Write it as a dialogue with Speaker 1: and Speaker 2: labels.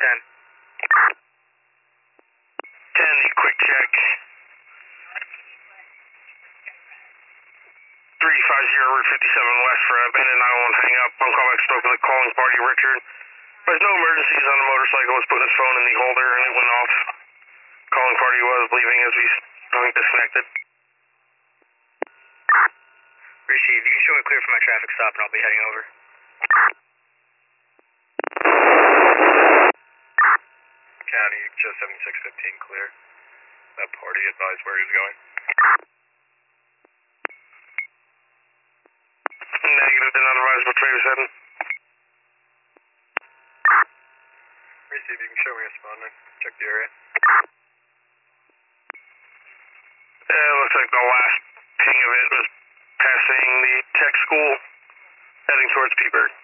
Speaker 1: 10, the quick check. 350 Route 57 West for abandoned 911 hang up. On callback spoke with the calling party, Richard. There's no emergencies on the motorcycle. Was putting his phone in the holder and it went off. Calling party was leaving as we disconnected.
Speaker 2: Receive. You can show me clear for my traffic stop and I'll be heading over.
Speaker 3: County, just 7615 clear. That party advised where he was going.
Speaker 1: Negative, did not advise what Trey was heading.
Speaker 3: Receive, you can show me a spawn then. Check the area.
Speaker 1: Yeah, it looks like the last ping of it was passing the tech school, heading towards Peaburg.